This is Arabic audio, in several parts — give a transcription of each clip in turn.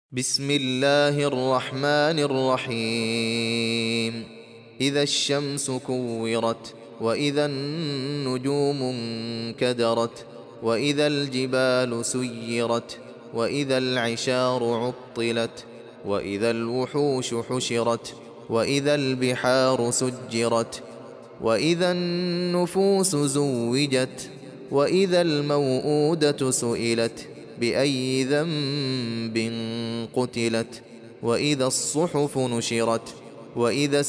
بسم الله الرحمن الرحيم. إذا الشمس كورت، وإذا النجوم انكدرت، وإذا الجبال سيرت، وإذا العشار عطلت، وإذا الوحوش حشرت، وإذا البحار سجرت، وإذا النفوس زوجت، وإذا الموءودة سئلت بأي ذنب قتلت، وإذا الصحف نشرت، وإذا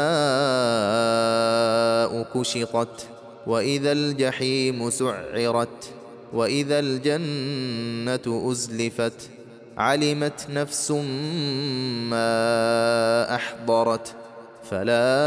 السماء كشطت، وإذا الجحيم سعرت، وإذا الجنة أزلفت. علمت نفس ما أحضرت. فلا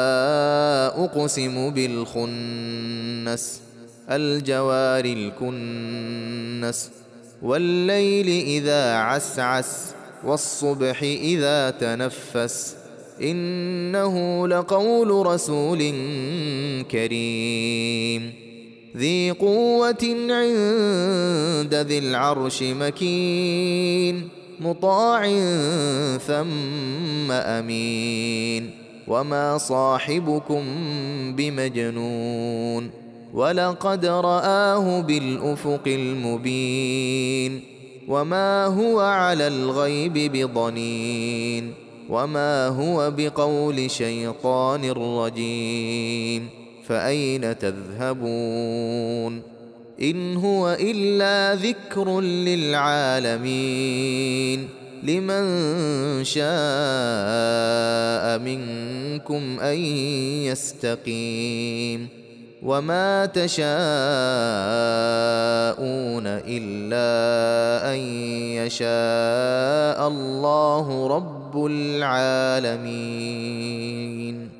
أقسم بالخنس، الجوار الكنس، والليل إذا عسعس، والصبح إذا تنفس. إنه لقول رسول كريم، ذي قوة عند ذي العرش مكين، مطاع ثم أمين. وما صاحبكم بمجنون، ولقد رآه بالأفق المبين. وما هو على الغيب بضنين، وما هو بقول شيطان رجيم. فأين تذهبون؟ إن هو إلا ذكر للعالمين، لمن شاء منكم أن يستقيم. وما تشاءون إلا أن يشاء الله رب العالمين.